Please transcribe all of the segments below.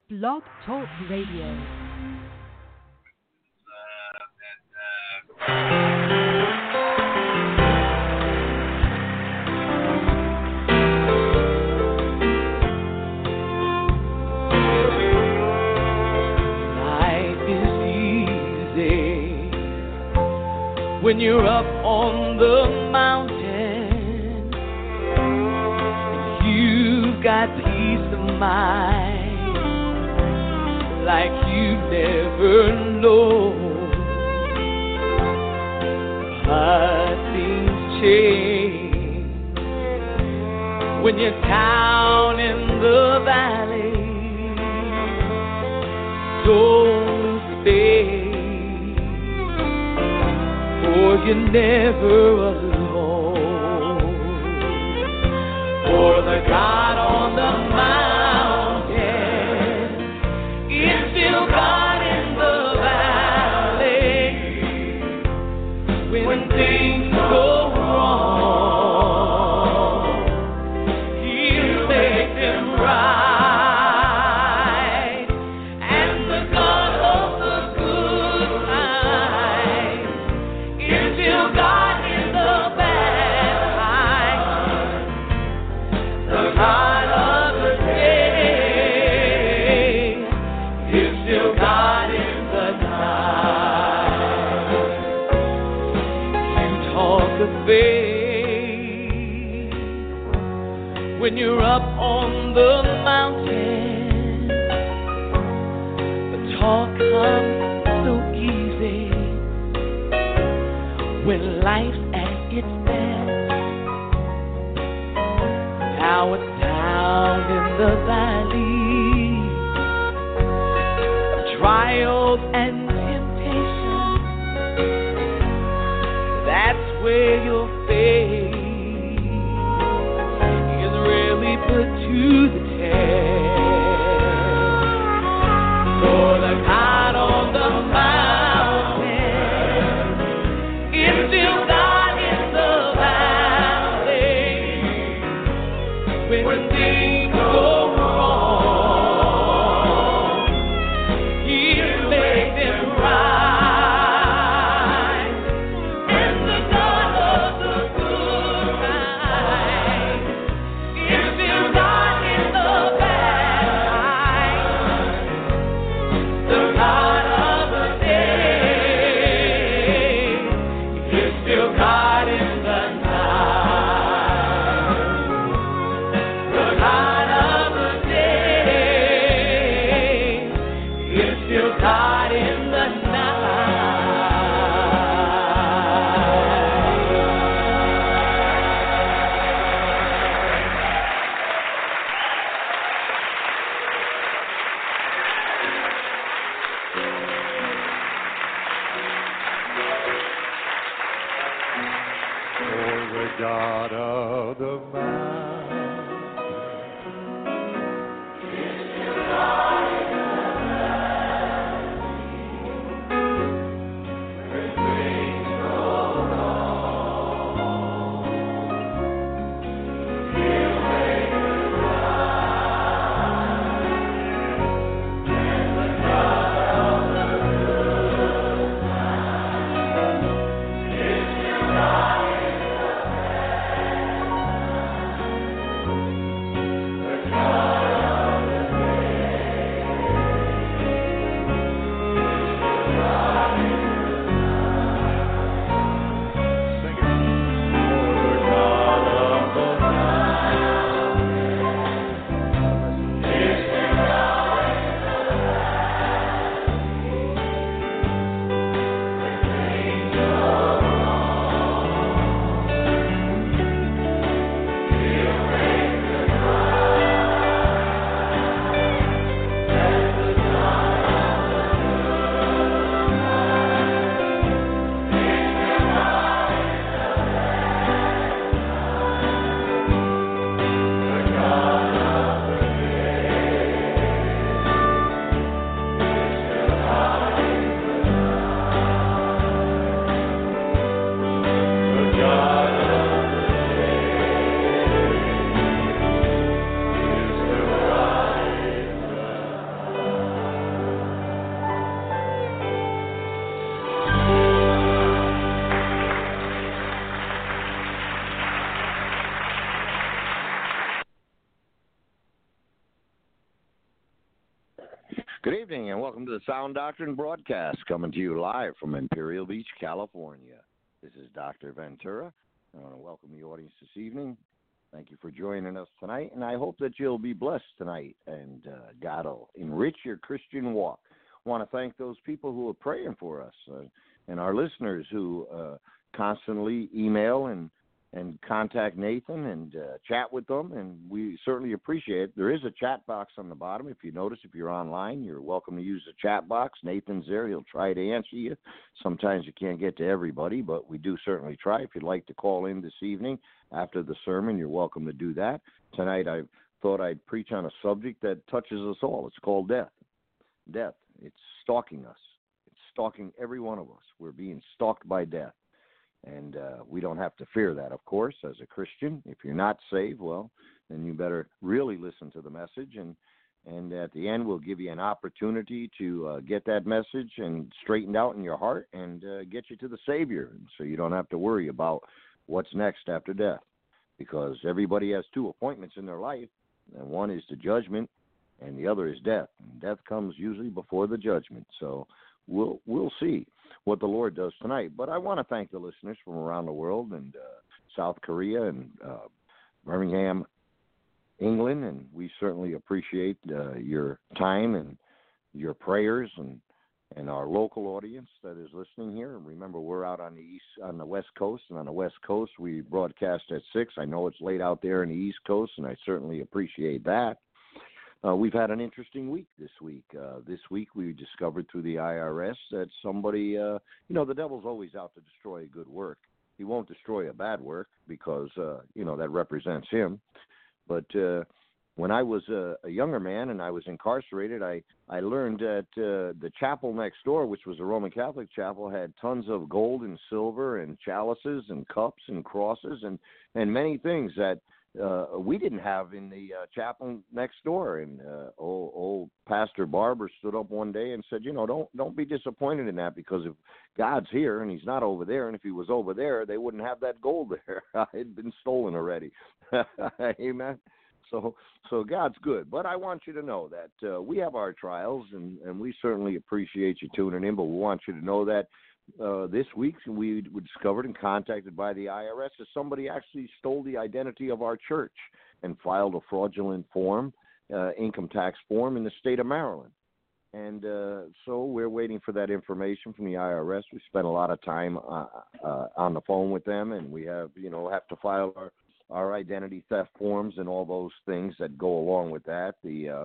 Blog Talk Radio. When you're up on the mountain, you've got peace of mind like you never know. But things change when you're down in the valley. Don't stay, for you're never alone. For the God on the mountain is still God in the valley. When things go wrong, He'll make them right. And the God of the good times is still God in the bad times. The God of the day is still God in the night. You talk of faith when you're up on the mountain. The talk comes so easy when life's at its best. Now it's down in the valley, trials and temptations. That's where your faith is really put to the test. For the God on the mountain is still God in the valley. When things go wrong, He'll make them right. And the God of Good evening and welcome to the Sound Doctrine broadcast, coming to you live from Imperial Beach, California. This is Dr. Ventura. I want to welcome the audience this evening. Thank you for joining us tonight, and I hope that you'll be blessed tonight and God will enrich your Christian walk. I want to thank those people who are praying for us and our listeners who constantly email and contact Nathan and chat with them, and we certainly appreciate it. There is a chat box on the bottom. If you notice, if you're online, you're welcome to use the chat box. Nathan's there. He'll try to answer you. Sometimes you can't get to everybody, but we do certainly try. If you'd like to call in this evening after the sermon, you're welcome to do that. Tonight I thought I'd preach on a subject that touches us all. It's called death. Death. It's stalking us. It's stalking every one of us. We're being stalked by death. And we don't have to fear that, of course, as a Christian. If you're not saved, well, then you better really listen to the message. And at the end, we'll give you an opportunity to get that message and straightened out in your heart and get you to the Savior, so you don't have to worry about what's next after death. Because everybody has two appointments in their life, and one is the judgment, and the other is death. And death comes usually before the judgment. So we'll see what the Lord does tonight. But I want to thank the listeners from around the world and South Korea and Birmingham, England, and we certainly appreciate your time and your prayers and our local audience that is listening here. And remember, we're out on the West Coast, and on the West Coast we broadcast at 6. I know it's late out there in the East Coast, and I certainly appreciate that. We've had an interesting week this week. This week we discovered through the IRS that somebody, the devil's always out to destroy a good work. He won't destroy a bad work because, that represents him. But when I was a younger man and I was incarcerated, I learned that the chapel next door, which was a Roman Catholic chapel, had tons of gold and silver and chalices and cups and crosses and many things that we didn't have in the chapel next door. And old Pastor Barber stood up one day and said, don't be disappointed in that, because if God's here and he's not over there, and if he was over there, they wouldn't have that gold there. It had been stolen already. Amen. So God's good. But I want you to know that we have our trials, and we certainly appreciate you tuning in, but we want you to know that this week we were discovered and contacted by the IRS as somebody actually stole the identity of our church and filed a fraudulent form, income tax form in the state of Maryland. And so we're waiting for that information from the IRS. We spent a lot of time on the phone with them, and we have to file our identity theft forms and all those things that go along with that, the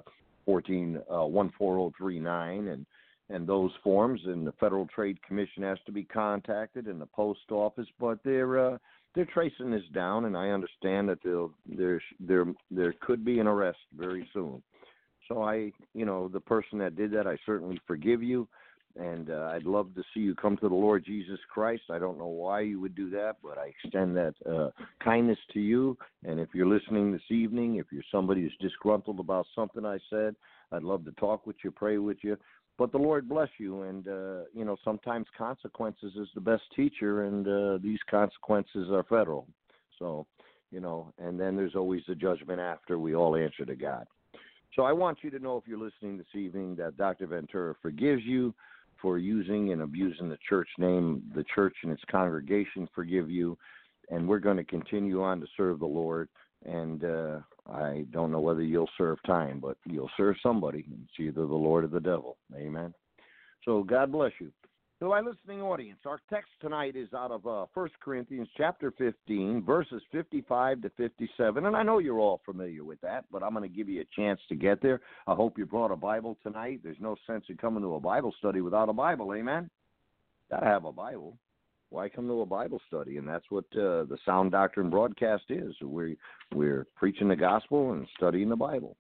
14039 and those forms, and the Federal Trade Commission has to be contacted, and the post office. But they're tracing this down, and I understand that there could be an arrest very soon. So the person that did that, I certainly forgive you, and I'd love to see you come to the Lord Jesus Christ. I don't know why you would do that, but I extend that kindness to you. And if you're listening this evening, if you're somebody who's disgruntled about something I said, I'd love to talk with you, pray with you. But the Lord bless you, and, sometimes consequences is the best teacher, and these consequences are federal. So, and then there's always the judgment after. We all answer to God. So I want you to know, if you're listening this evening, that Dr. Ventura forgives you for using and abusing the church name. The church and its congregation forgive you, and we're going to continue on to serve the Lord. And I don't know whether you'll serve time, but you'll serve somebody. It's either the Lord or the devil. Amen. So God bless you. To my listening audience, our text tonight is out of 1 Corinthians chapter 15, verses 55 to 57. And I know you're all familiar with that, but I'm going to give you a chance to get there. I hope you brought a Bible tonight. There's no sense in coming to a Bible study without a Bible. Amen. Got to have a Bible. Why come to a Bible study? And that's what the Sound Doctrine broadcast is. We're preaching the gospel and studying the Bible.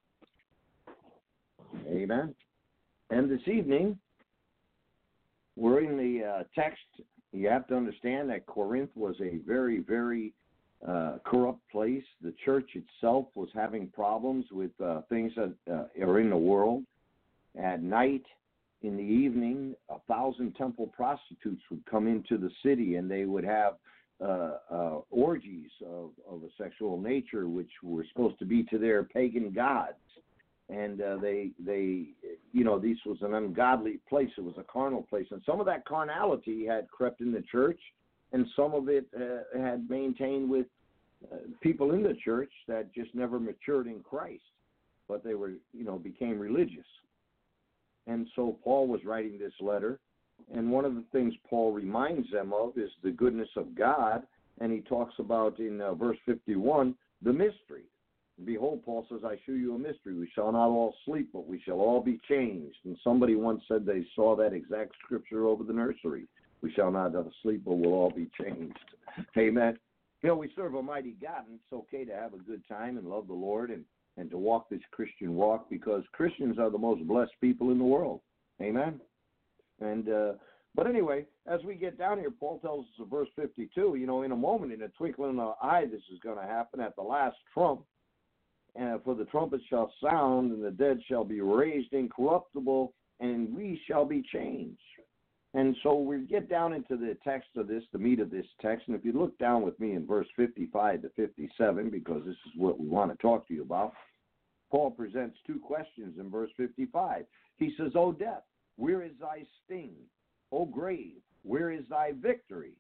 Amen. And this evening, we're in the text. You have to understand that Corinth was a very, very corrupt place. The church itself was having problems with things that are in the world. At night, in the evening, 1,000 temple prostitutes would come into the city, and they would have orgies of a sexual nature, which were supposed to be to their pagan gods. And they this was an ungodly place. It was a carnal place. And some of that carnality had crept in the church, and some of it had maintained with people in the church that just never matured in Christ, but they were, became religious. And so Paul was writing this letter, and one of the things Paul reminds them of is the goodness of God, and he talks about in verse 51, the mystery. Behold, Paul says, I show you a mystery. We shall not all sleep, but we shall all be changed. And somebody once said they saw that exact scripture over the nursery. We shall not sleep, but we'll all be changed. Amen. We serve a mighty God, and it's okay to have a good time and love the Lord and to walk this Christian walk, because Christians are the most blessed people in the world. Amen. And but anyway, as we get down here, Paul tells us in verse 52, in a moment, in a twinkling of an eye, this is going to happen at the last trump. For the trumpet shall sound, and the dead shall be raised incorruptible, and we shall be changed. And so we get down into the text of this, the meat of this text. And if you look down with me in verse 55 to 57, because this is what we want to talk to you about, Paul presents two questions in verse 55. He says, O death, where is thy sting? O grave, where is thy victory?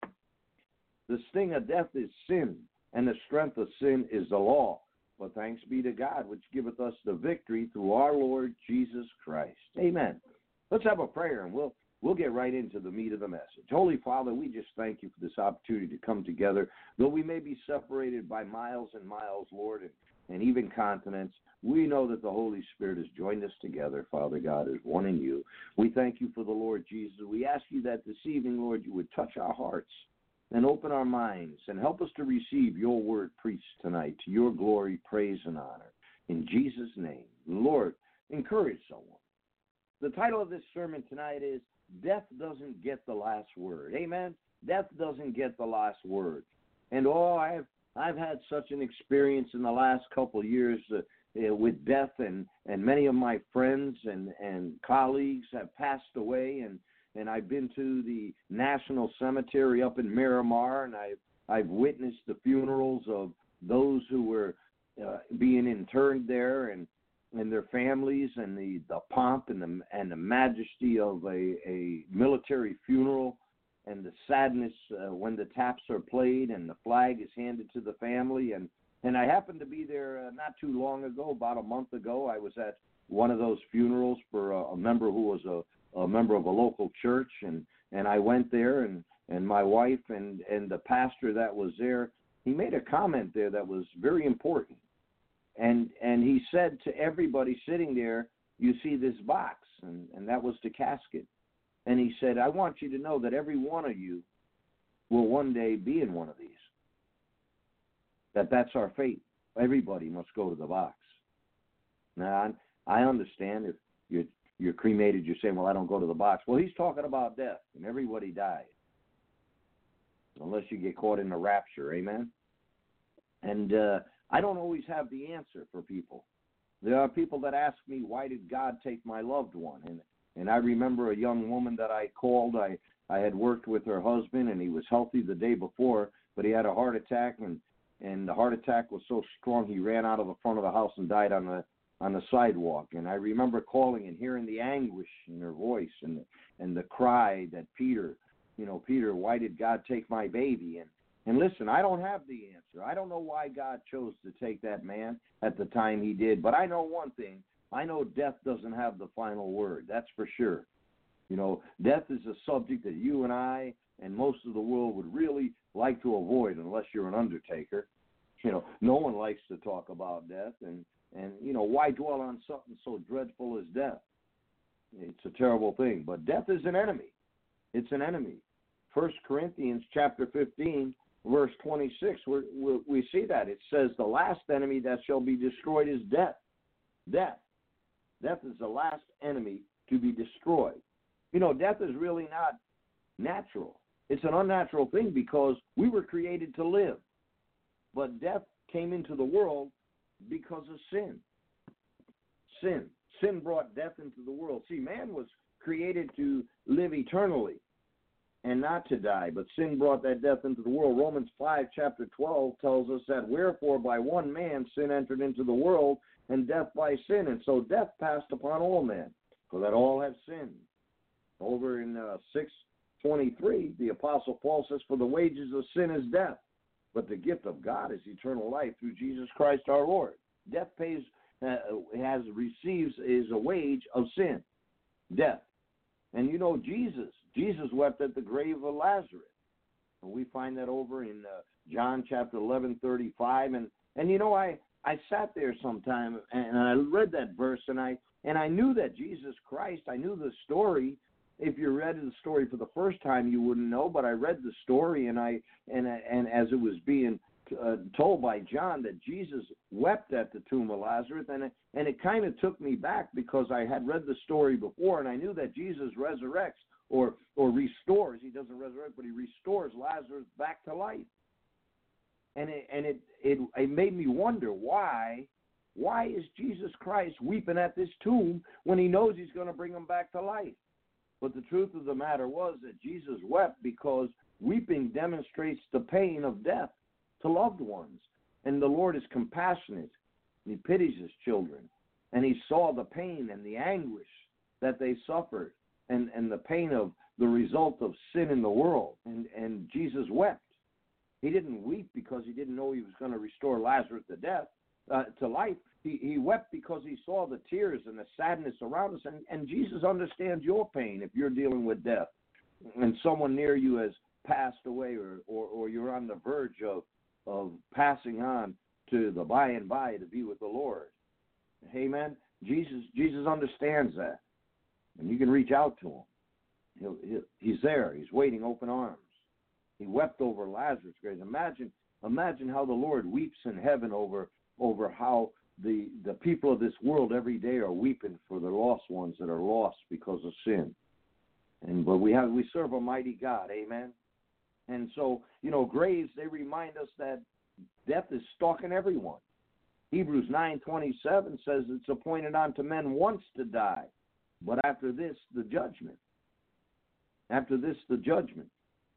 The sting of death is sin, and the strength of sin is the law. But thanks be to God, which giveth us the victory through our Lord Jesus Christ. Amen. Let's have a prayer, and we'll get right into the meat of the message. Holy Father, we just thank you for this opportunity to come together. Though we may be separated by miles and miles, Lord, and even continents, we know that the Holy Spirit has joined us together, Father God, as one in you. We thank you for the Lord Jesus. We ask you that this evening, Lord, you would touch our hearts and open our minds and help us to receive your word preached tonight to your glory, praise, and honor. In Jesus' name, Lord, encourage someone. The title of this sermon tonight is Death Doesn't Get the Last Word. Amen? Death doesn't get the last word. And I've had such an experience in the last couple of years with death, and many of my friends and colleagues have passed away, and I've been to the National Cemetery up in Miramar, and I've witnessed the funerals of those who were being interred there, and their families, and the pomp and the majesty of a military funeral, and the sadness when the taps are played and the flag is handed to the family. And I happened to be there not too long ago, about a month ago. I was at one of those funerals for a member who was a member of a local church, and I went there, and my wife and the pastor that was there, he made a comment there that was very important. And he said to everybody sitting there, you see this box, and that was the casket. And he said, I want you to know that every one of you will one day be in one of these. That's our fate. Everybody must go to the box. Now, I understand if you're cremated, you're saying, well, I don't go to the box. Well, he's talking about death, and everybody dies, unless you get caught in the rapture, amen? And I don't always have the answer for people. There are people that ask me, why did God take my loved one? And I remember a young woman that I called. I had worked with her husband, and he was healthy the day before, but he had a heart attack, and the heart attack was so strong he ran out of the front of the house and died on the sidewalk. And I remember calling and hearing the anguish in her voice and the cry that Peter, why did God take my baby? And listen, I don't have the answer. I don't know why God chose to take that man at the time he did, but I know one thing. I know death doesn't have the final word. That's for sure. Death is a subject that you and I and most of the world would really like to avoid, unless you're an undertaker. No one likes to talk about death, and why dwell on something so dreadful as death? It's a terrible thing, but death is an enemy. It's an enemy. 1 Corinthians chapter 15, verse 26, we see that. It says the last enemy that shall be destroyed is death. Death. Death is the last enemy to be destroyed. Death is really not natural. It's an unnatural thing because we were created to live. But death came into the world because of sin. Sin brought death into the world. See, man was created to live eternally and not to die, but sin brought that death into the world. Romans 5, chapter 12 tells us that, wherefore by one man sin entered into the world, and death by sin, and so death passed upon all men. for that all have sinned. Over in 6:23, the Apostle Paul says, for the wages of sin is death, but the gift of God is eternal life through Jesus Christ our Lord. Death receives is a wage of sin, death. And you know, Jesus wept at the grave of Lazarus. And we find that over in John chapter 11:35. And you know, I sat there sometime and I read that verse, and I knew that Jesus Christ, I knew the story. If you read the story for the first time, you wouldn't know, but I read the story, and as it was being told by John, that Jesus wept at the tomb of Lazarus, and it kind of took me back, because I had read the story before, and I knew that Jesus resurrects or restores. He doesn't resurrect, but he restores Lazarus back to life. And it made me wonder, why is Jesus Christ weeping at this tomb when he knows he's going to bring him back to life? But the truth of the matter was that Jesus wept because weeping demonstrates the pain of death to loved ones. And the Lord is compassionate. He pities his children. And he saw the pain and the anguish that they suffered, and the pain of the result of sin in the world. And Jesus wept. He didn't weep because he didn't know he was going to restore Lazarus to life. He wept because he saw the tears and the sadness around us. And Jesus understands your pain if you're dealing with death and someone near you has passed away, or you're on the verge of passing on to the by and by to be with the Lord. Amen. Jesus understands that. And you can reach out to him. He's there. He's waiting, open arms. He wept over Lazarus' grave. Imagine how the Lord weeps in heaven over how the people of this world every day are weeping for the lost ones that are lost because of sin. But we serve a mighty God, amen. And so, you know, graves, they remind us that death is stalking everyone. Hebrews 9:27 says it's appointed unto men once to die, but after this the judgment. After this the judgment.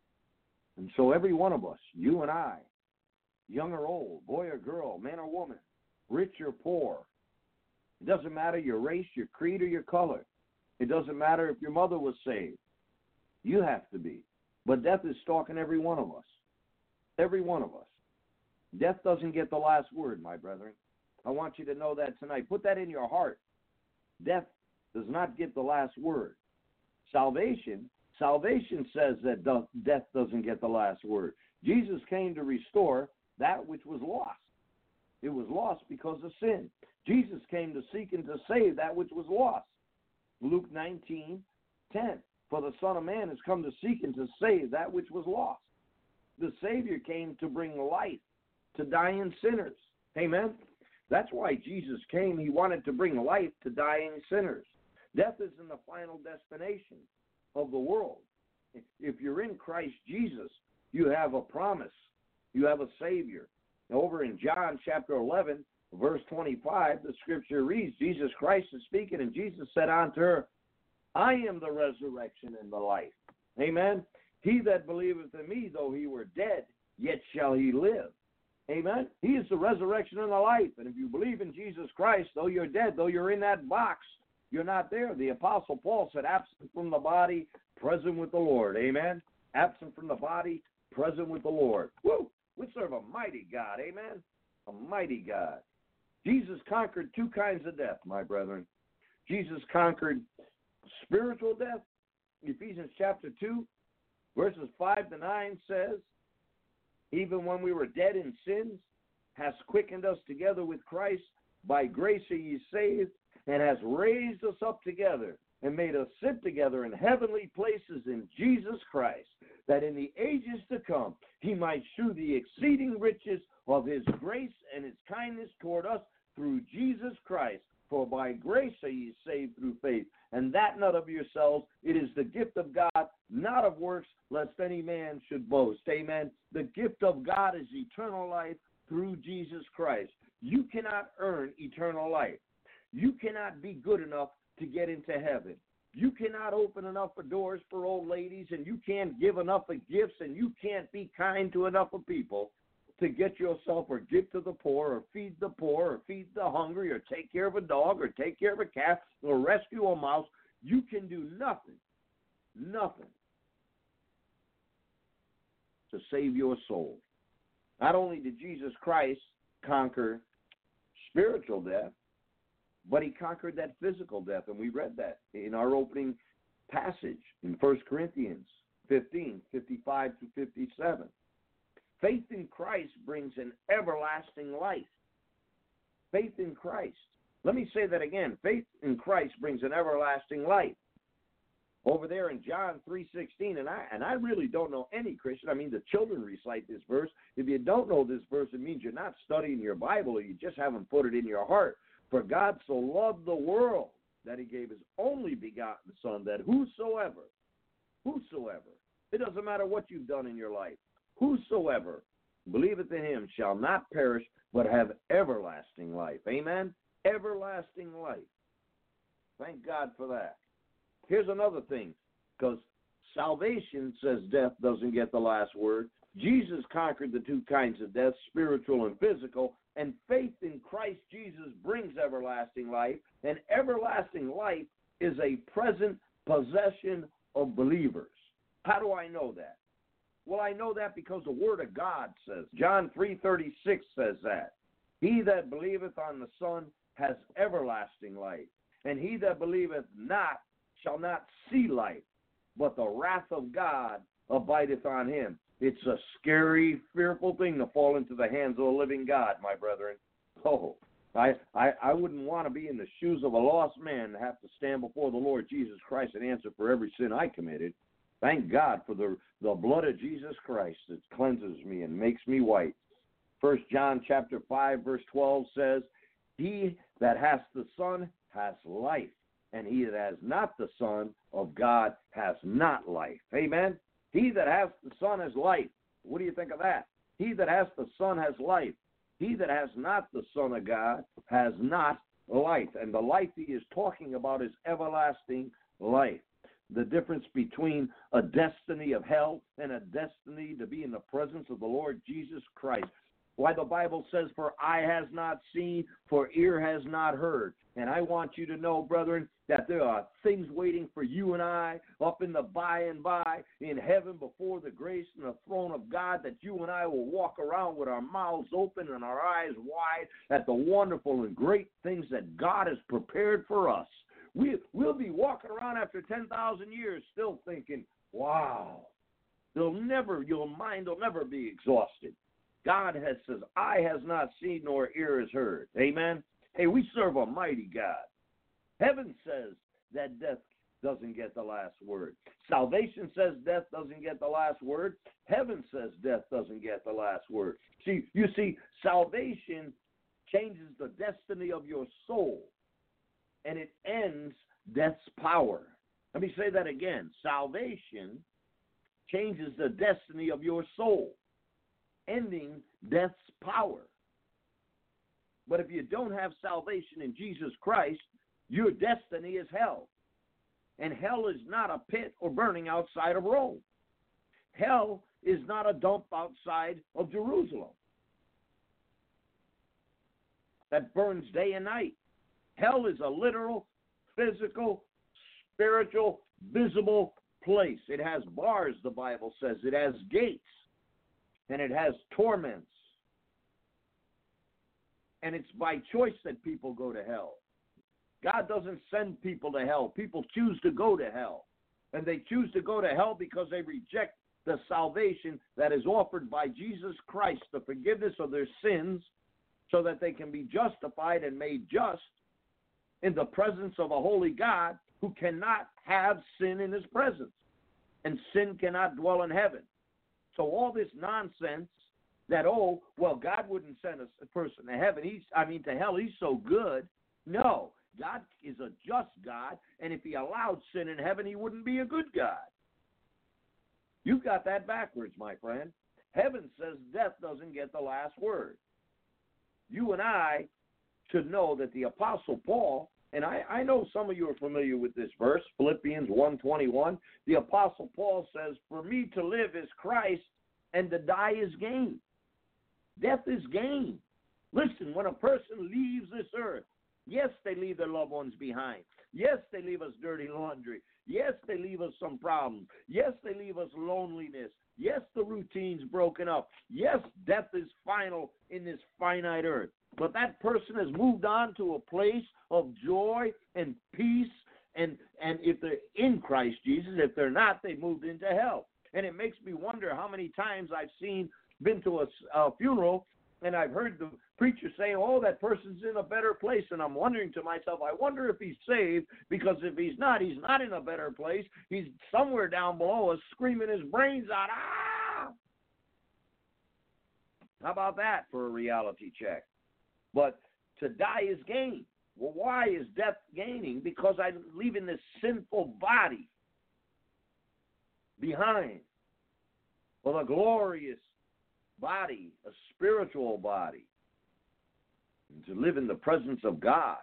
And so every one of us, you and I, young or old, boy or girl, man or woman, rich or poor, it doesn't matter your race, your creed, or your color. It doesn't matter if your mother was saved. You have to be. But death is stalking every one of us. Every one of us. Death doesn't get the last word, my brethren. I want you to know that tonight. Put that in your heart. Death does not get the last word. Salvation says that death doesn't get the last word. Jesus came to restore that which was lost. It was lost because of sin. Jesus came to seek and to save that which was lost. Luke 19:10. For the Son of Man has come to seek and to save that which was lost. The Savior came to bring life to dying sinners. Amen? That's why Jesus came. He wanted to bring life to dying sinners. Death isn't the final destination of the world. If you're in Christ Jesus, you have a promise. You have a Savior. Over in John chapter 11, verse 25, the scripture reads, Jesus Christ is speaking, and Jesus said unto her, I am the resurrection and the life. Amen. He that believeth in me, though he were dead, yet shall he live. Amen. He is the resurrection and the life. And if you believe in Jesus Christ, though you're dead, though you're in that box, you're not there. The Apostle Paul said, absent from the body, present with the Lord. Amen. Absent from the body, present with the Lord. Woo! We serve a mighty God. Amen. A mighty God. Jesus conquered two kinds of death, my brethren. Jesus conquered spiritual death. Ephesians chapter 2, verses 5-9 says, even when we were dead in sins, has quickened us together with Christ. By grace are ye saved, and has raised us up together and made us sit together in heavenly places in Jesus Christ, that in the ages to come he might shew the exceeding riches of his grace and his kindness toward us through Jesus Christ. For by grace are ye saved through faith, and that not of yourselves. It is the gift of God, not of works, lest any man should boast. Amen. The gift of God is eternal life through Jesus Christ. You cannot earn eternal life. You cannot be good enough to get into heaven. You cannot open enough of doors for old ladies, and you can't give enough of gifts, and you can't be kind to enough of people to get yourself or give to the poor or feed the poor or feed the hungry or take care of a dog or take care of a cat or rescue a mouse. you can do nothing to save your soul. Not only did Jesus Christ conquer spiritual death, but he conquered that physical death, and we read that in our opening passage in 1 Corinthians 15, 55 to 57. Faith in Christ brings an everlasting life. Faith in Christ. Let me say that again. Faith in Christ brings an everlasting life. Over there in John 3:16, and I really don't know any Christian. I mean, the children recite this verse. If you don't know this verse, it means you're not studying your Bible, or you just haven't put it in your heart. For God so loved the world that he gave his only begotten Son, that whosoever, it doesn't matter what you've done in your life, whosoever believeth in him shall not perish, but have everlasting life. Amen? Everlasting life. Thank God for that. Here's another thing, because salvation says death doesn't get the last word. Jesus conquered the two kinds of death, spiritual and physical, and faith in Christ Jesus brings everlasting life, and everlasting life is a present possession of believers. How do I know that? Well, I know that because the Word of God says. John 3:36 says that. He that believeth on the Son has everlasting life, and he that believeth not shall not see life, but the wrath of God abideth on him. It's a scary, fearful thing to fall into the hands of the living God, my brethren. Oh, I wouldn't want to be in the shoes of a lost man and have to stand before the Lord Jesus Christ and answer for every sin I committed. Thank God for the blood of Jesus Christ that cleanses me and makes me white. 1 John chapter 5, verse 12 says, he that hath the Son has life, and he that has not the Son of God has not life. Amen? He that has the Son has life. What do you think of that? He that has the Son has life. He that has not the Son of God has not life. And the life he is talking about is everlasting life. The difference between a destiny of hell and a destiny to be in the presence of the Lord Jesus Christ. Why the Bible says, for eye has not seen, for ear has not heard. And I want you to know, brethren, that there are things waiting for you and I up in the by and by in heaven before the grace and the throne of God, that you and I will walk around with our mouths open and our eyes wide at the wonderful and great things that God has prepared for us. We'll be walking around after 10,000 years still thinking, wow, your mind will never be exhausted. God says, eye has not seen nor ear has heard. Amen? Hey, we serve a mighty God. Heaven says that death doesn't get the last word. Salvation says death doesn't get the last word. Heaven says death doesn't get the last word. You see, salvation changes the destiny of your soul, and it ends death's power. Let me say that again. Salvation changes the destiny of your soul, ending death's power. But if you don't have salvation in Jesus Christ, your destiny is hell. And hell is not a pit or burning outside of Rome. Hell is not a dump outside of Jerusalem that burns day and night. Hell is a literal, physical, spiritual, visible place. It has bars, the Bible says. It has gates. And it has torments. And it's by choice that people go to hell. God doesn't send people to hell. People choose to go to hell. And they choose to go to hell because they reject the salvation that is offered by Jesus Christ, the forgiveness of their sins, so that they can be justified and made just in the presence of a holy God who cannot have sin in his presence. And sin cannot dwell in heaven. So all this nonsense that, God wouldn't send a person to heaven, to hell, he's so good. No, God is a just God, and if he allowed sin in heaven, he wouldn't be a good God. You've got that backwards, my friend. Heaven says death doesn't get the last word. You and I should know that the Apostle Paul, and I know some of you are familiar with this verse, Philippians 1:21. The Apostle Paul says, for me to live is Christ, and to die is gain. Death is gain. Listen, when a person leaves this earth, yes, they leave their loved ones behind. Yes, they leave us dirty laundry. Yes, they leave us some problems. Yes, they leave us loneliness. Yes, the routine's broken up. Yes, death is final in this finite earth. But that person has moved on to a place of joy and peace. And if they're in Christ Jesus, if they're not, they moved into hell. And it makes me wonder how many times I've been to a funeral, and I've heard the preacher say, oh, that person's in a better place. And I'm wondering to myself, I wonder if he's saved, because if he's not in a better place. He's somewhere down below us screaming his brains out. Ah! How about that for a reality check? But to die is gain. Well, why is death gaining? Because I'm leaving this sinful body behind for the glorious body, a spiritual body, and to live in the presence of God.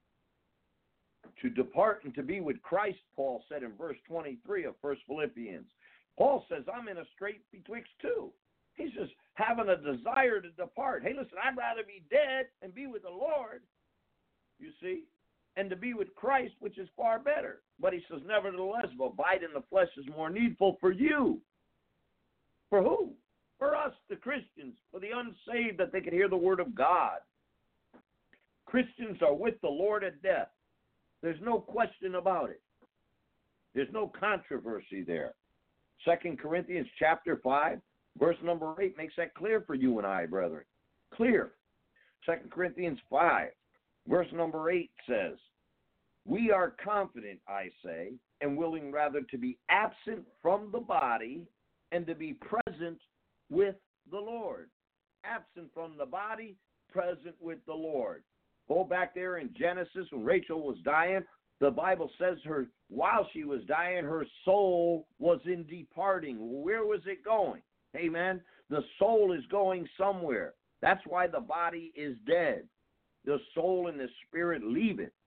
To depart and to be with Christ, Paul said in verse 23 of 1 Philippians. Paul says, I'm in a strait betwixt two. He's just having a desire to depart. Hey, listen, I'd rather be dead and be with the Lord, you see, and to be with Christ, which is far better. But he says, nevertheless, abide in the flesh is more needful for you. For who? For us, the Christians, for the unsaved, that they could hear the word of God. Christians are with the Lord at death. There's no question about it. There's no controversy there. 2 Corinthians chapter 5, verse number 8 makes that clear for you and I, brethren. Clear. 2 Corinthians 5, verse number 8 says, we are confident, I say, and willing rather to be absent from the body and to be present with the Lord. Absent from the body, present with the Lord. Go back there in Genesis when Rachel was dying. The Bible says while she was dying, her soul was in departing. Where was it going? Amen. The soul is going somewhere. That's why the body is dead. The soul and the spirit leave it.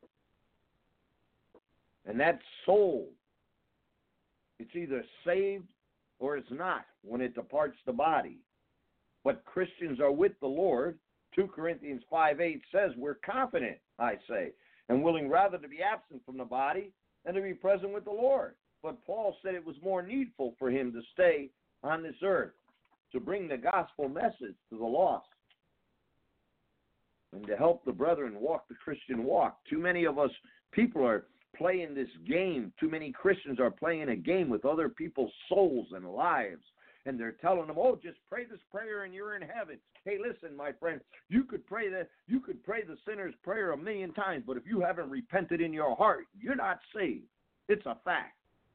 And that soul, it's either saved or it's not when it departs the body. But Christians are with the Lord. 2 Corinthians 5:8 says, we're confident, I say, and willing rather to be absent from the body than to be present with the Lord. But Paul said it was more needful for him to stay on this earth, to bring the gospel message to the lost, and to help the brethren walk the Christian walk. Too many of us people are playing this game. Too many Christians are playing a game with other people's souls and lives. And they're telling them, oh, just pray this prayer and you're in heaven. Hey, listen, my friend, you could pray the sinner's prayer 1,000,000 times, but if you haven't repented in your heart, you're not saved. It's a fact.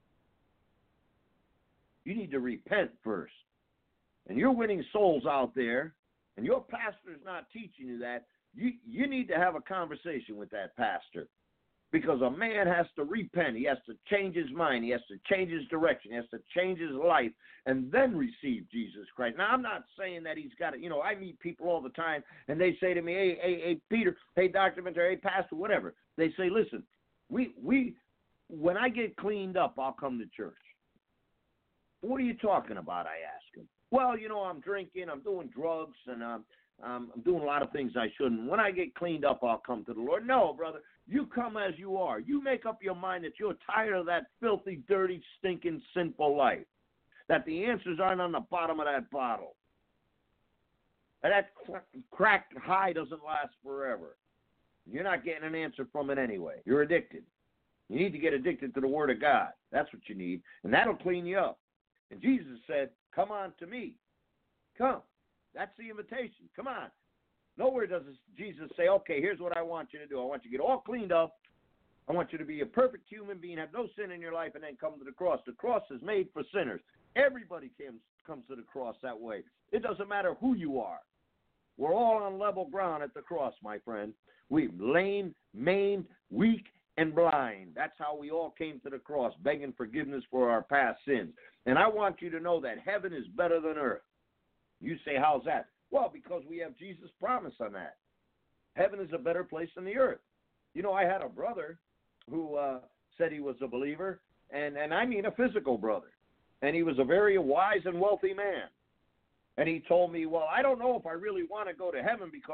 You need to repent first. And you're winning souls out there, and your pastor's not teaching you that. You need to have a conversation with that pastor. Because a man has to repent. He has to change his mind. He has to change his direction. He has to change his life and then receive Jesus Christ. Now, I'm not saying that he's got to, I meet people all the time, and they say to me, hey, Peter, hey, Dr. Ventura, hey, Pastor, whatever. They say, listen, when I get cleaned up, I'll come to church. What are you talking about, I ask him. Well, I'm drinking, I'm doing drugs, and I'm doing a lot of things I shouldn't. When I get cleaned up, I'll come to the Lord. No, brother. You come as you are. You make up your mind that you're tired of that filthy, dirty, stinking, sinful life. That the answers aren't on the bottom of that bottle. That cracked high doesn't last forever. You're not getting an answer from it anyway. You're addicted. You need to get addicted to the Word of God. That's what you need. And that'll clean you up. And Jesus said, come on to me. Come. That's the invitation. Come on. Nowhere does Jesus say, okay, here's what I want you to do. I want you to get all cleaned up. I want you to be a perfect human being, have no sin in your life, and then come to the cross. The cross is made for sinners. Everybody comes to the cross that way. It doesn't matter who you are. We're all on level ground at the cross, my friend. We're lame, maimed, weak, and blind. That's how we all came to the cross, begging forgiveness for our past sins. And I want you to know that heaven is better than earth. You say, how's that? Well, because we have Jesus' promise on that. Heaven is a better place than the earth. I had a brother who said he was a believer, and I mean a physical brother. And he was a very wise and wealthy man. And he told me, well, I don't know if I really want to go to heaven because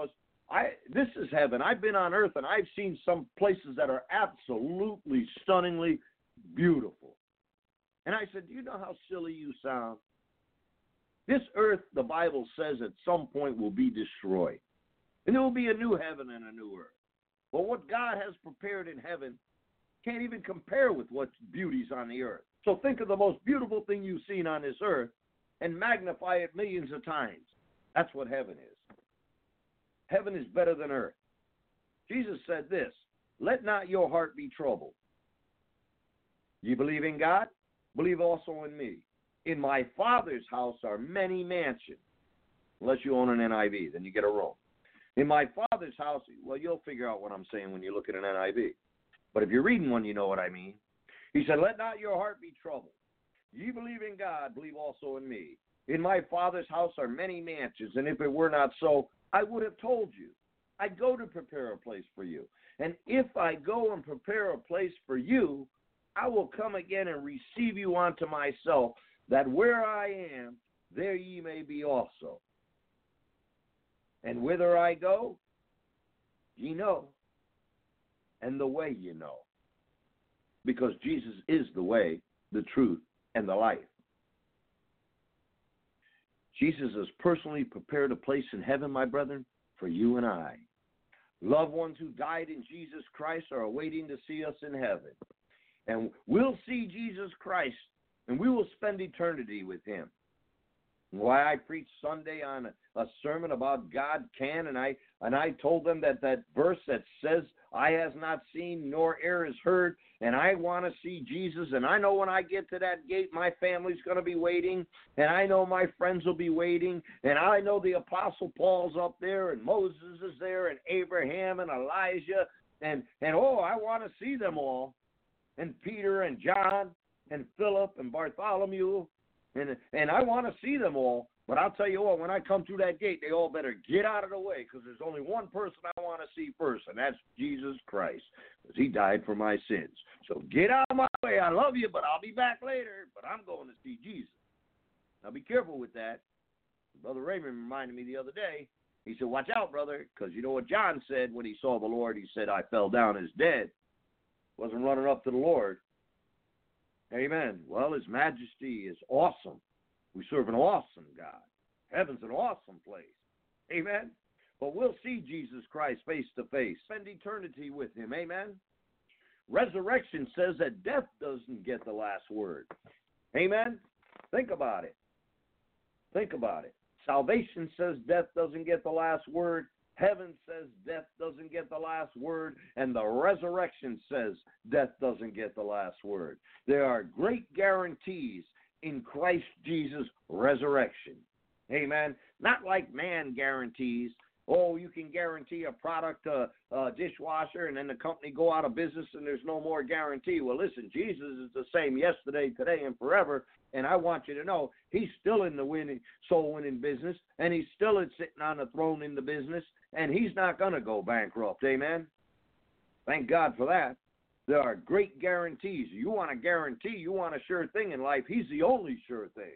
This is heaven. I've been on earth, and I've seen some places that are absolutely stunningly beautiful. And I said, do you know how silly you sound? This earth, the Bible says, at some point will be destroyed. And there will be a new heaven and a new earth. But what God has prepared in heaven can't even compare with what's beauties on the earth. So think of the most beautiful thing you've seen on this earth and magnify it millions of times. That's what heaven is. Heaven is better than earth. Jesus said this, let not your heart be troubled. You believe in God? Believe also in me. In my Father's house are many mansions. Unless you own an NIV, then you get a room. In my Father's house, well, you'll figure out what I'm saying when you look at an NIV. But if you're reading one, you know what I mean. He said, let not your heart be troubled. Ye believe in God, believe also in me. In my Father's house are many mansions, and if it were not so, I would have told you. I go to prepare a place for you. And if I go and prepare a place for you, I will come again and receive you unto myself, that where I am, there ye may be also. And whither I go, ye know, and the way ye know. Because Jesus is the way, the truth, and the life. Jesus has personally prepared a place in heaven, my brethren, for you and I. Loved ones who died in Jesus Christ are awaiting to see us in heaven. And we'll see Jesus Christ, and we will spend eternity with him. Why I preached Sunday on a sermon about God can, and I told them that verse that says, eye has not seen nor ear has heard, and I want to see Jesus, and I know when I get to that gate, my family's going to be waiting, and I know my friends will be waiting, and I know the Apostle Paul's up there, and Moses is there, and Abraham and Elijah, and I want to see them all, and Peter and John and Philip and Bartholomew, and I want to see them all. But I'll tell you what, when I come through that gate, they all better get out of the way, because there's only one person I want to see first, and that's Jesus Christ, because he died for my sins. So get out of my way. I love you, but I'll be back later. But I'm going to see Jesus. Now be careful with that. Brother Raymond reminded me the other day. He said, watch out, brother, because you know what John said when he saw the Lord? He said, I fell down as dead. Wasn't running up to the Lord. Amen. Well, his majesty is awesome. We serve an awesome God. Heaven's an awesome place. Amen. But we'll see Jesus Christ face to face. Spend eternity with him. Amen. Resurrection says that death doesn't get the last word. Amen. Think about it. Think about it. Salvation says death doesn't get the last word. Heaven says death doesn't get the last word, and the resurrection says death doesn't get the last word. There are great guarantees in Christ Jesus' resurrection. Amen. Not like man guarantees. Oh, you can guarantee a product, a dishwasher, and then the company go out of business and there's no more guarantee. Well, listen, Jesus is the same yesterday, today, and forever. And I want you to know he's still in the soul-winning business, and he's still sitting on the throne in the business, and he's not going to go bankrupt. Amen? Thank God for that. There are great guarantees. You want a guarantee, you want a sure thing in life. He's the only sure thing.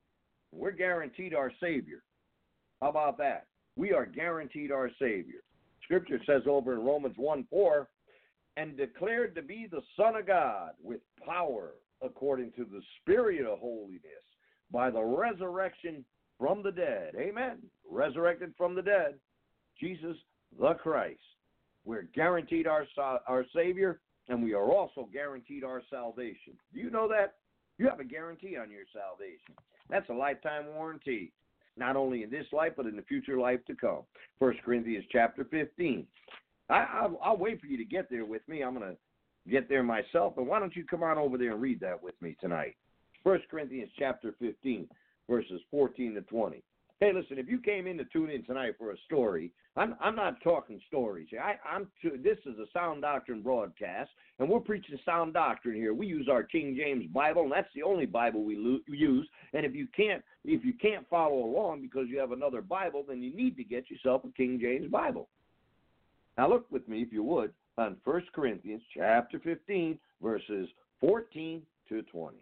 We're guaranteed our Savior. How about that? We are guaranteed our Savior. Scripture says over in Romans 1:4, and declared to be the Son of God with power according to the Spirit of holiness by the resurrection from the dead. Amen. Resurrected from the dead. Jesus the Christ. We're guaranteed our Savior, and we are also guaranteed our salvation. Do you know that? You have a guarantee on your salvation. That's a lifetime warranty. Not only in this life, but in the future life to come. 1 Corinthians chapter 15. I'll wait for you to get there with me. I'm going to get there myself. But why don't you come on over there and read that with me tonight? 1 Corinthians chapter 15, verses 14 to 20. Hey, listen, if you came in to tune in tonight for a story, I'm not talking stories. This is a sound doctrine broadcast, and we're preaching sound doctrine here. We use our King James Bible, and that's the only Bible we use. And if you can't follow along because you have another Bible, then you need to get yourself a King James Bible. Now look with me, if you would, on 1 Corinthians chapter 15, verses 14 to 20.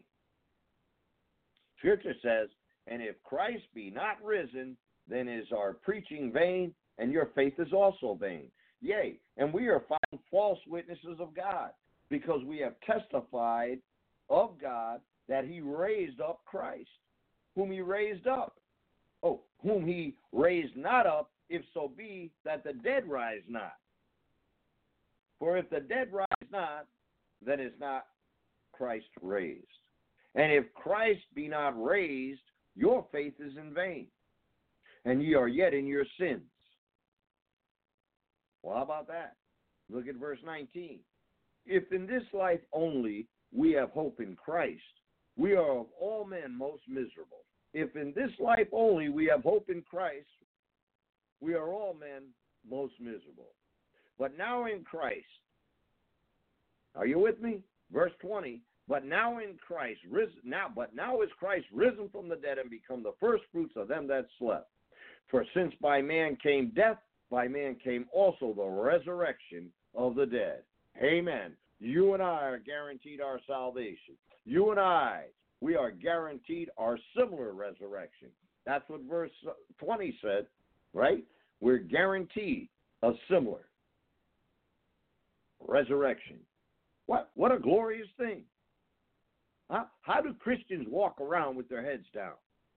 Scripture says, and if Christ be not risen, then is our preaching vain, and your faith is also vain. Yea, and we are found false witnesses of God, because we have testified of God that he raised up Christ, whom he raised up. Oh, whom he raised not up, if so be that the dead rise not. For if the dead rise not, then is not Christ raised. And if Christ be not raised, your faith is in vain, and ye are yet in your sins. Well, how about that? Look at verse 19. If in this life only we have hope in Christ, we are of all men most miserable. If in this life only we have hope in Christ, we are all men most miserable. But now in Christ, are you with me? Verse 20, but now in Christ, now is Christ risen from the dead and become the first fruits of them that slept. For since by man came death, by man came also the resurrection of the dead. Amen. You and I are guaranteed our salvation. You and I, we are guaranteed our similar resurrection. That's what verse 20 said, right? We're guaranteed a similar resurrection. What a glorious thing. How do Christians walk around with their heads down?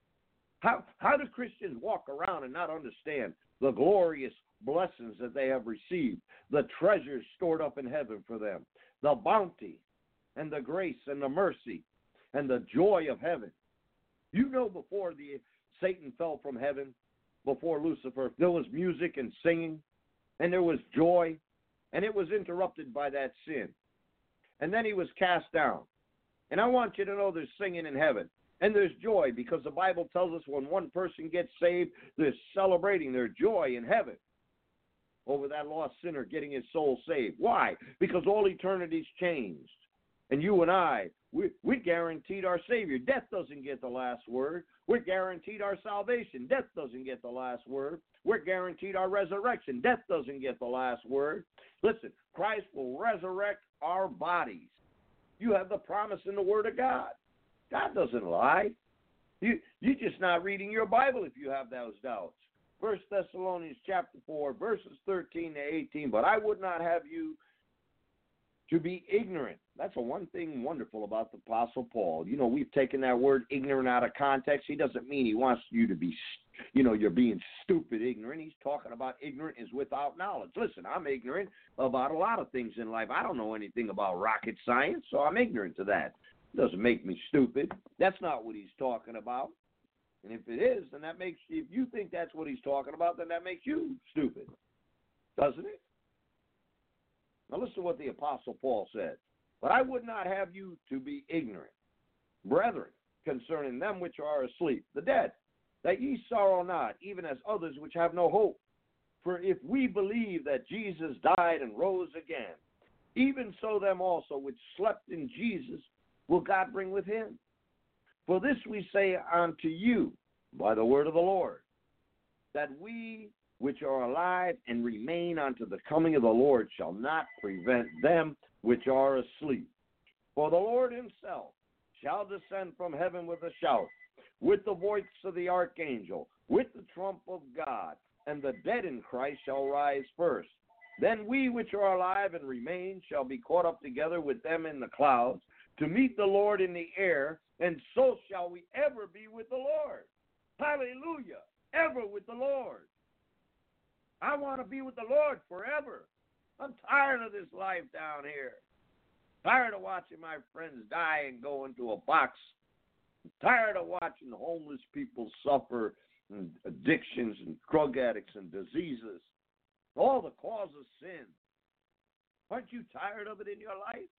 How do Christians walk around and not understand the glorious blessings that they have received, the treasures stored up in heaven for them, the bounty and the grace and the mercy and the joy of heaven? You know, before Satan fell from heaven, before Lucifer, there was music and singing, and there was joy, and it was interrupted by that sin. And then he was cast down. And I want you to know there's singing in heaven, and there's joy, because the Bible tells us when one person gets saved, they're celebrating their joy in heaven over that lost sinner getting his soul saved. Why? Because all eternity's changed. And you and I, we guaranteed our Savior. Death doesn't get the last word. We're guaranteed our salvation. Death doesn't get the last word. We're guaranteed our resurrection. Death doesn't get the last word. Listen, Christ will resurrect our bodies. You have the promise in the Word of God. God doesn't lie. You're just not reading your Bible if you have those doubts. 1 Thessalonians chapter 4, verses 13 to 18. But I would not have you to be ignorant. That's the one thing wonderful about the Apostle Paul. You know, we've taken that word ignorant out of context. He doesn't mean he wants you to be, you're being stupid ignorant. He's talking about ignorant is without knowledge. Listen, I'm ignorant about a lot of things in life. I don't know anything about rocket science, so I'm ignorant to that. It doesn't make me stupid. That's not what he's talking about. And if it is, then that makes, if you think that's what he's talking about, then that makes you stupid, doesn't it? Now listen to what the Apostle Paul said. But I would not have you to be ignorant, brethren, concerning them which are asleep, the dead, that ye sorrow not, even as others which have no hope. For if we believe that Jesus died and rose again, even so them also which slept in Jesus will God bring with him. For this we say unto you by the word of the Lord, that we which are alive and remain unto the coming of the Lord shall not prevent them which are asleep. For the Lord himself shall descend from heaven with a shout, with the voice of the archangel, with the trump of God, and the dead in Christ shall rise first. Then we which are alive and remain shall be caught up together with them in the clouds to meet the Lord in the air, and so shall we ever be with the Lord. Hallelujah. Ever with the Lord. I want to be with the Lord forever. I'm tired of this life down here. Tired of watching my friends die and go into a box. I'm tired of watching homeless people suffer and addictions and drug addicts and diseases. All the cause of sin. Aren't you tired of it in your life?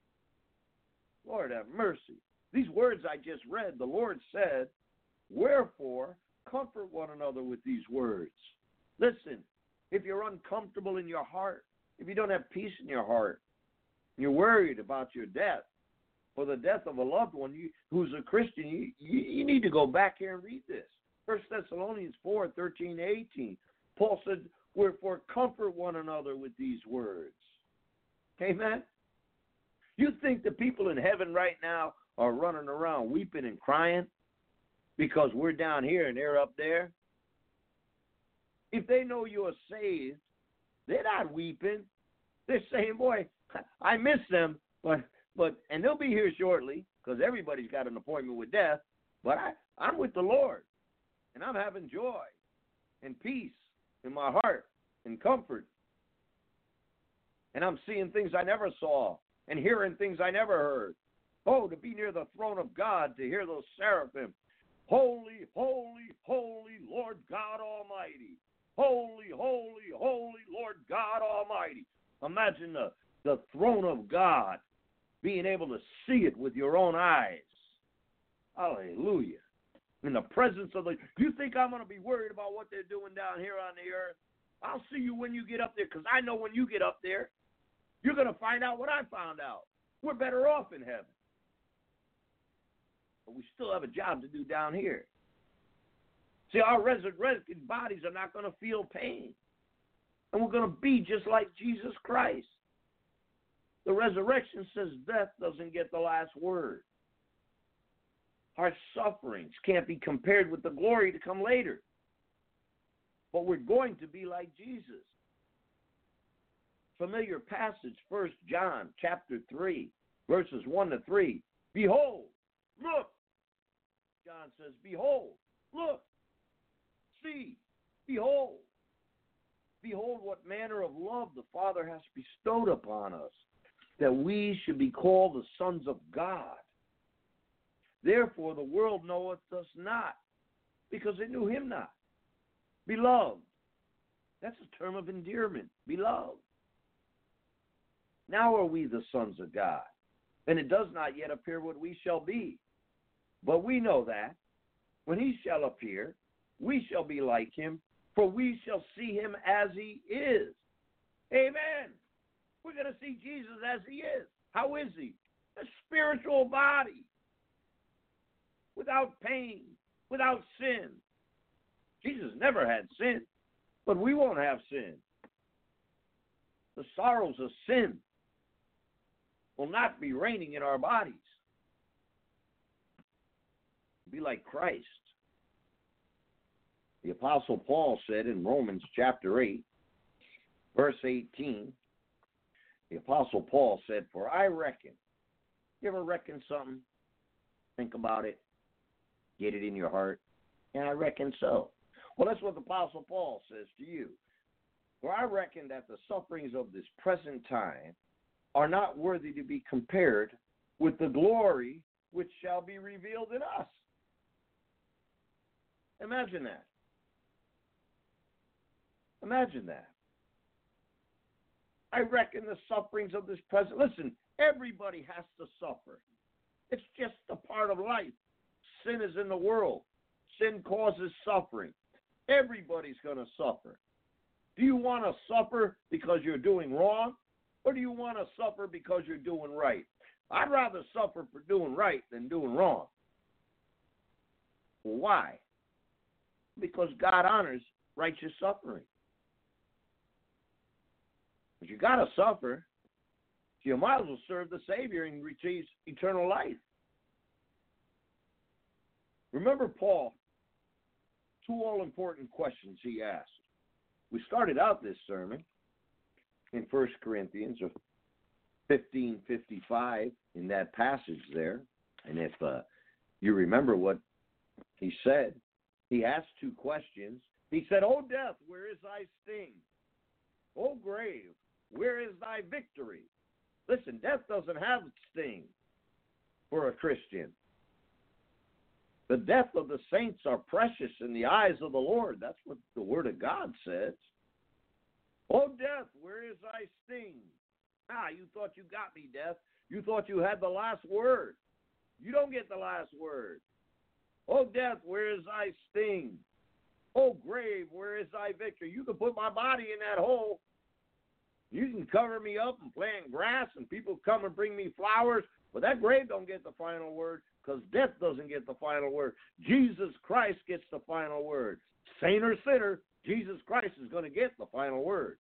Lord have mercy. These words I just read, the Lord said, wherefore comfort one another with these words. Listen, if you're uncomfortable in your heart, if you don't have peace in your heart, you're worried about your death or the death of a loved one who's a Christian, you need to go back here and read this. 1 Thessalonians 4, 13, 18. Paul said, wherefore comfort one another with these words. Amen? You think the people in heaven right now are running around weeping and crying because we're down here and they're up there? If they know you're saved, they're not weeping. They're saying, boy, I miss them, but and they'll be here shortly because everybody's got an appointment with death, but I'm with the Lord, and I'm having joy and peace in my heart and comfort. And I'm seeing things I never saw and hearing things I never heard. Oh, to be near the throne of God, to hear those seraphim. Holy, holy, holy Lord God Almighty. Holy, holy, holy Lord God Almighty. Imagine the throne of God, being able to see it with your own eyes. Hallelujah. In the presence of you think I'm going to be worried about what they're doing down here on the earth? I'll see you when you get up there, because I know when you get up there, you're going to find out what I found out. We're better off in heaven. But we still have a job to do down here. See, our resurrected bodies are not going to feel pain. And we're going to be just like Jesus Christ. The resurrection says death doesn't get the last word. Our sufferings can't be compared with the glory to come later. But we're going to be like Jesus. Familiar passage, 1 John chapter 3, verses 1 to 3. Behold, look. John says, behold, look, see, behold. Behold what manner of love the Father has bestowed upon us, that we should be called the sons of God. Therefore the world knoweth us not, because it knew him not. Beloved, that's a term of endearment, beloved. Now are we the sons of God, and it does not yet appear what we shall be. But we know that when he shall appear, we shall be like him, for we shall see him as he is. Amen. We're going to see Jesus as he is. How is he? A spiritual body, without pain, without sin. Jesus never had sin, but we won't have sin. The sorrows of sin will not be reigning in our bodies. Be like Christ. The Apostle Paul said in Romans chapter 8, verse 18, the Apostle Paul said, for I reckon. You ever reckon something? Think about it. Get it in your heart. And I reckon so. Well, that's what the Apostle Paul says to you. For I reckon that the sufferings of this present time are not worthy to be compared with the glory which shall be revealed in us. Imagine that. Imagine that. I reckon the sufferings of this present. Listen, everybody has to suffer. It's just a part of life. Sin is in the world. Sin causes suffering. Everybody's going to suffer. Do you want to suffer because you're doing wrong, or do you want to suffer because you're doing right? I'd rather suffer for doing right than doing wrong. Why? Because God honors righteous suffering. But you got to suffer, so you might as well serve the Savior and receive eternal life. Remember Paul, two all-important questions he asked. We started out this sermon in 1 Corinthians 15:55 in that passage there. And if you remember what he said, he asked two questions. He said, O death, where is thy sting? O grave, where is thy victory? Listen, death doesn't have sting for a Christian. The death of the saints are precious in the eyes of the Lord. That's what the Word of God says. O death, where is thy sting? You thought you got me, death. You thought you had the last word. You don't get the last word. O death, where is thy sting? O grave, where is thy victory? You can put my body in that hole. You can cover me up and plant grass, and people come and bring me flowers, but that grave don't get the final word, because death doesn't get the final word. Jesus Christ gets the final word. Saint or sinner, Jesus Christ is going to get the final word.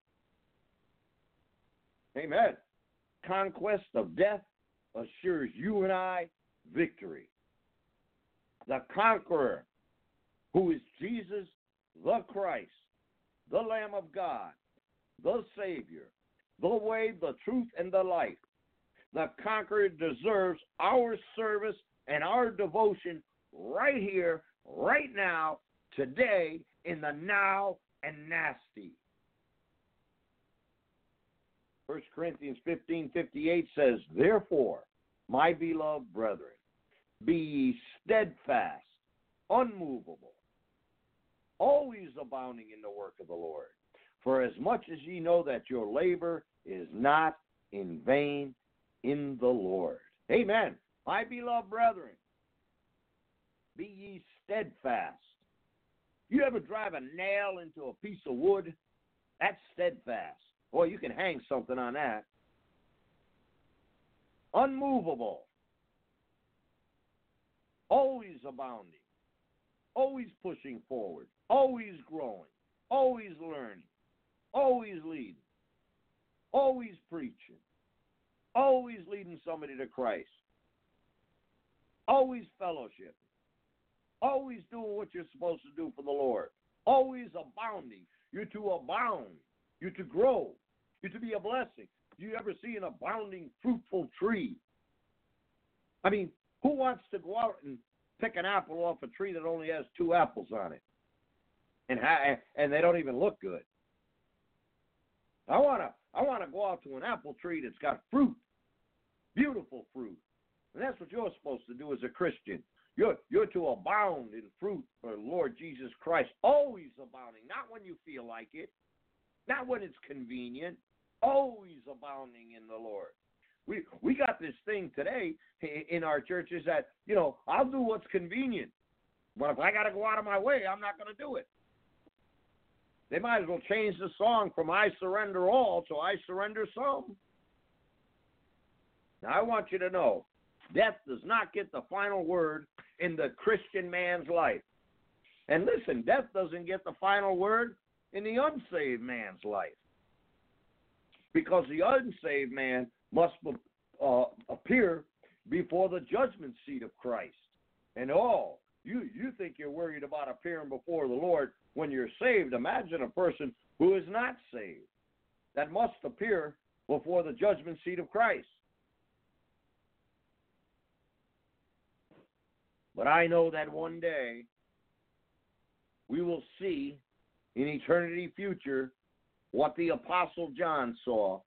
Amen. Conquest of death assures you and I victory. The conqueror, who is Jesus the Christ, the Lamb of God, the Savior, the way, the truth, and the life. The conqueror deserves our service and our devotion right here, right now, today, in the now and nasty. 1 Corinthians 15:58 says, therefore, my beloved brethren, be ye steadfast, unmovable, always abounding in the work of the Lord. For as much as ye know that your labor is not in vain in the Lord. Amen. My beloved brethren, be ye steadfast. You ever drive a nail into a piece of wood? That's steadfast. Boy, you can hang something on that. Unmovable. Always abounding. Always pushing forward. Always growing. Always learning. Always leading. Always preaching. Always leading somebody to Christ. Always fellowshipping. Always doing what you're supposed to do for the Lord. Always abounding. You're to abound. You're to grow. You're to be a blessing. Do you ever see an abounding, fruitful tree? I mean, who wants to go out and pick an apple off a tree that only has 2 apples on it? And they don't even look good. I want to go out to an apple tree that's got fruit, beautiful fruit. And that's what you're supposed to do as a Christian. You're to abound in fruit for the Lord Jesus Christ, always abounding, not when you feel like it, not when it's convenient, always abounding in the Lord. We got this thing today in our churches that, I'll do what's convenient. But if I got to go out of my way, I'm not going to do it. They might as well change the song from I surrender all to I surrender some. Now, I want you to know, death does not get the final word in the Christian man's life. And listen, death doesn't get the final word in the unsaved man's life. Because the unsaved man must appear before the judgment seat of Christ. And you think you're worried about appearing before the Lord when you're saved. Imagine a person who is not saved that must appear before the judgment seat of Christ. But I know that one day we will see in eternity future what the Apostle John saw.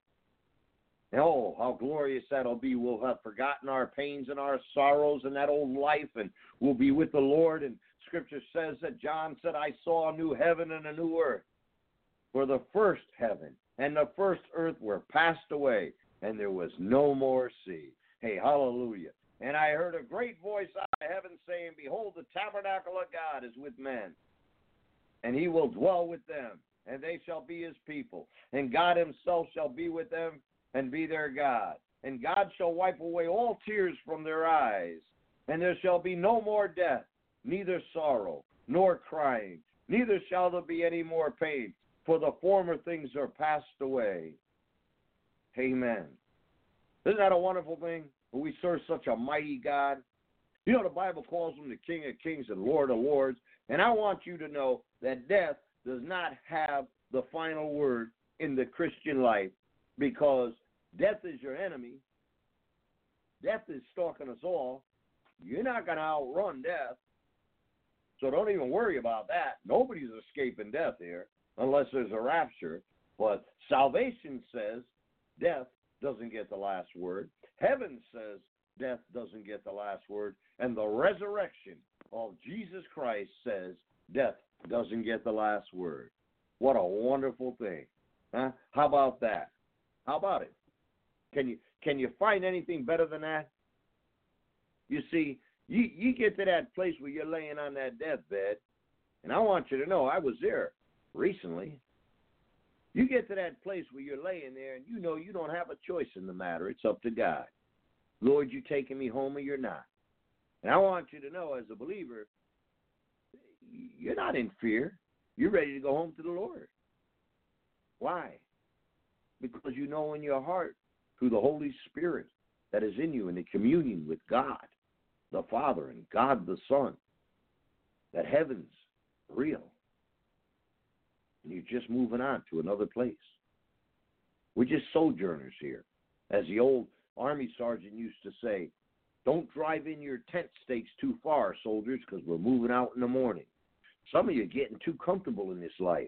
Oh, how glorious that'll be. We'll have forgotten our pains and our sorrows and that old life, and we'll be with the Lord. And Scripture says that John said, I saw a new heaven and a new earth. For the first heaven and the first earth were passed away, and there was no more sea. Hey, hallelujah. And I heard a great voice out of heaven saying, behold, the tabernacle of God is with men, and he will dwell with them, and they shall be his people. And God himself shall be with them and be their God. And God shall wipe away all tears from their eyes, and there shall be no more death, neither sorrow, nor crying, neither shall there be any more pain, for the former things are passed away. Amen. Isn't that a wonderful thing? We serve such a mighty God. You know, the Bible calls him the King of Kings and Lord of Lords. And I want you to know that death does not have the final word in the Christian life, because death is your enemy. Death is stalking us all. You're not going to outrun death. So don't even worry about that. Nobody's escaping death here unless there's a rapture. But salvation says death doesn't get the last word. Heaven says death doesn't get the last word. And the resurrection of Jesus Christ says death doesn't get the last word. What a wonderful thing. Huh? How about that? How about it? Can you find anything better than that? You see, you get to that place where you're laying on that deathbed, and I want you to know I was there recently. You get to that place where you're laying there and you know you don't have a choice in the matter. It's up to God. Lord, you taking me home or you're not? And I want you to know, as a believer, you're not in fear. You're ready to go home to the Lord. Why? Because you know in your heart, through the Holy Spirit that is in you in the communion with God, the Father, and God the Son, that heaven's real. and you're just moving on to another place. We're just sojourners here. As the old Army sergeant used to say, don't drive in your tent stakes too far, soldiers, because we're moving out in the morning. Some of you are getting too comfortable in this life.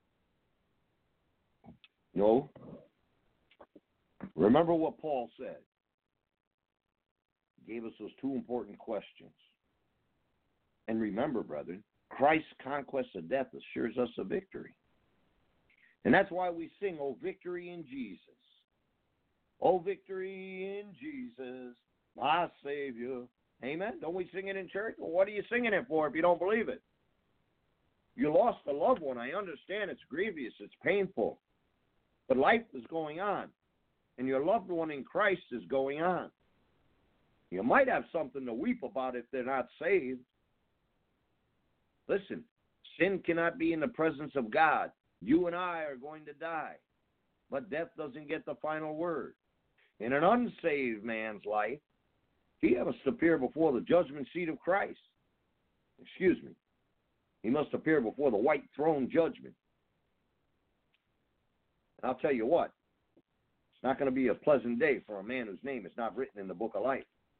No. Remember what Paul said. He gave us those two important questions. And remember, brethren, Christ's conquest of death assures us a victory. And that's why we sing, "Oh, victory in Jesus. Oh, victory in Jesus, my Savior." Amen? Don't we sing it in church? Well, what are you singing it for if you don't believe it? You lost a loved one. I understand it's grievous. It's painful. But life is going on. And your loved one in Christ is going on. You might have something to weep about if they're not saved. Listen, sin cannot be in the presence of God. You and I are going to die. But death doesn't get the final word. In an unsaved man's life, he must appear before the judgment seat of Christ. Excuse me. He must appear before the white throne judgment. And I'll tell you what, it's not going to be a pleasant day for a man whose name is not written in the book of life.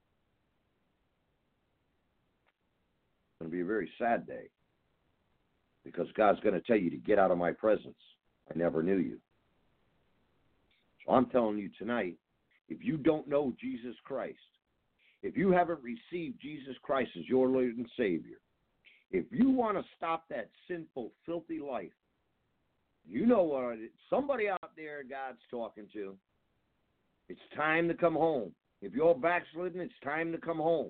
It's going to be a very sad day because God's going to tell you to get out of my presence. I never knew you. So I'm telling you tonight, if you don't know Jesus Christ, if you haven't received Jesus Christ as your Lord and Savior, if you want to stop that sinful, filthy life, you know what? Somebody out there God's talking to. It's time to come home. If you're backslidden, it's time to come home.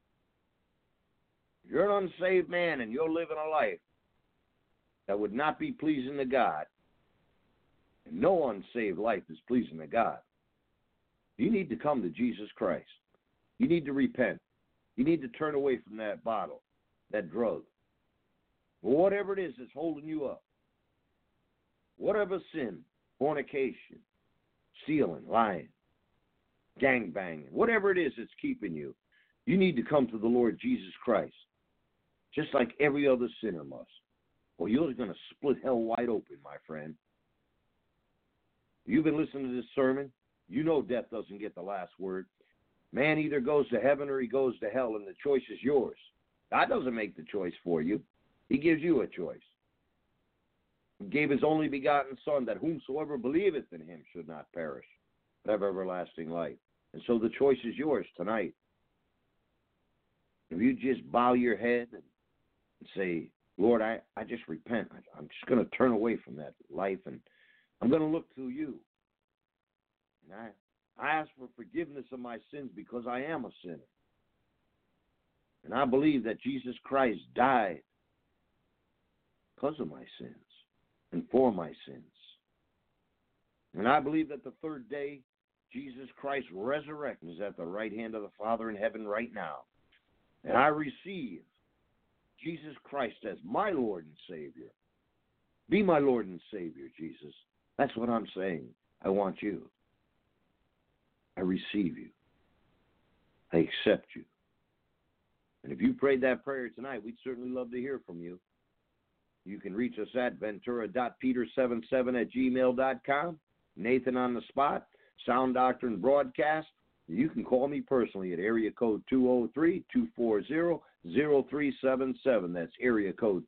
If you're an unsaved man and you're living a life that would not be pleasing to God, and no unsaved life is pleasing to God, you need to come to Jesus Christ. You need to repent. You need to turn away from that bottle, that drug, or whatever it is that's holding you up. Whatever sin, fornication, stealing, lying, gangbanging, whatever it is that's keeping you, you need to come to the Lord Jesus Christ, just like every other sinner must. Or you're going to split hell wide open, my friend. You've been listening to this sermon. You know death doesn't get the last word. Man either goes to heaven or he goes to hell, and the choice is yours. God doesn't make the choice for you. He gives you a choice. He gave his only begotten Son, that whomsoever believeth in him should not perish, but have everlasting life. And so the choice is yours tonight. If you just bow your head and say, Lord, I just repent. I'm just going to turn away from that life, and I'm going to look to you. And I ask for forgiveness of my sins because I am a sinner. And I believe that Jesus Christ died because of my sins and for my sins. And I believe that the third day, Jesus Christ resurrected is at the right hand of the Father in heaven right now. And I receive Jesus Christ as my Lord and Savior. Be my Lord and Savior, Jesus. That's what I'm saying. I want you. I receive you. I accept you. And if you prayed that prayer tonight, we'd certainly love to hear from you. You can reach us at ventura.peter77@gmail.com. Nathan on the spot, Sound Doctrine Broadcast. You can call me personally at area code 203-240-0377. That's area code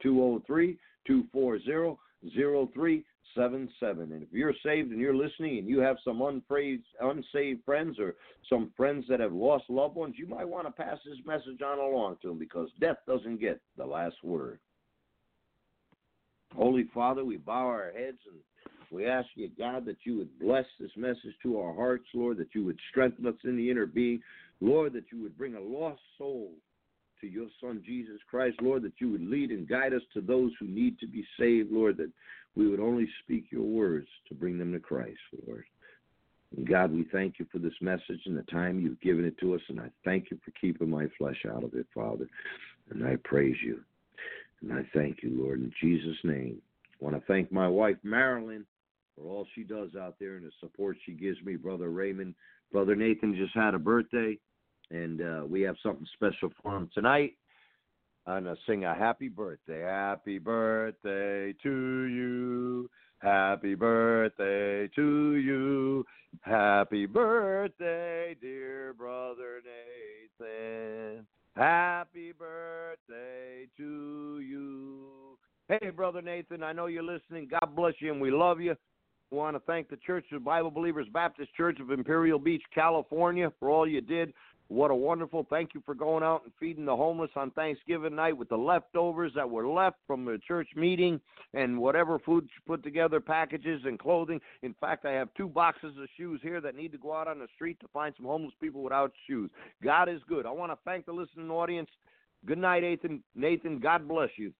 203-240-0377. And if you're saved and you're listening and you have some unsaved friends or some friends that have lost loved ones, you might want to pass this message on along to them, because death doesn't get the last word. Holy Father, we bow our heads and we ask you, God, that you would bless this message to our hearts, Lord, that you would strengthen us in the inner being, Lord, that you would bring a lost soul to your Son, Jesus Christ, Lord, that you would lead and guide us to those who need to be saved, Lord, that we would only speak your words to bring them to Christ, Lord. And God, we thank you for this message and the time you've given it to us, and I thank you for keeping my flesh out of it, Father, and I praise you. And I thank you, Lord, in Jesus' name. I want to thank my wife, Marilyn, for all she does out there and the support she gives me. Brother Raymond, Brother Nathan just had a birthday, and we have something special for him tonight. and sing a happy birthday. Happy birthday to you. Happy birthday to you. Happy birthday, dear brother Nathan. Happy birthday to you. Hey, Brother Nathan, I know you're listening. God bless you, and we love you. We want to thank the Church of Bible Believers Baptist Church of Imperial Beach, California, for all you did. What a wonderful thank you for going out and feeding the homeless on Thanksgiving night with the leftovers that were left from the church meeting and whatever food you put together, packages and clothing. In fact, I have 2 boxes of shoes here that need to go out on the street to find some homeless people without shoes. God is good. I want to thank the listening audience. Good night, Nathan. Nathan, God bless you.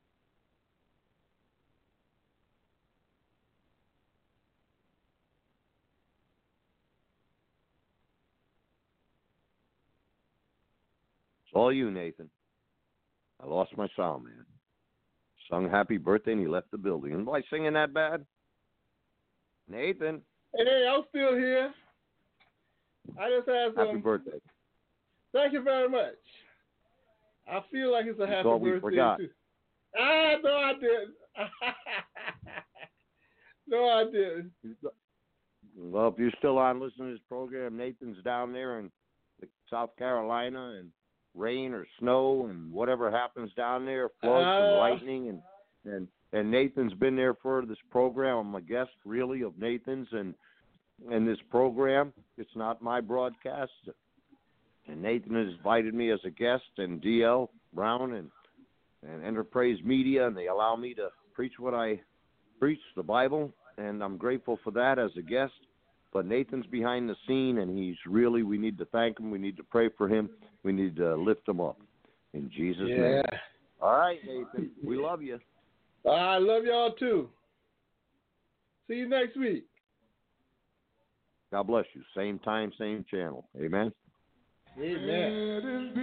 It's all you, Nathan. I lost my sound, man. Sung happy birthday, and he left the building. Am I singing that bad? Nathan. Hey, I'm still here. I just had some. Happy birthday. Thank you very much. I feel like it's a happy thought we birthday, forgot. too. No, I didn't. No, I didn't. Well, if you're still on listening to this program, Nathan's down there in South Carolina, and rain or snow and whatever happens down there, floods and lightning, and Nathan's been there for this program. I'm a guest, really, of Nathan's and this program. It's not my broadcast, and Nathan has invited me as a guest, and DL Brown and Enterprise Media, and they allow me to preach what I preach, the Bible, and I'm grateful for that as a guest. But Nathan's behind the scene, and he's really, we need to thank him. We need to pray for him. We need to lift him up in Jesus' name. All right, Nathan, we love you. I love y'all, too. See you next week. God bless you. Same time, same channel. Amen. Amen.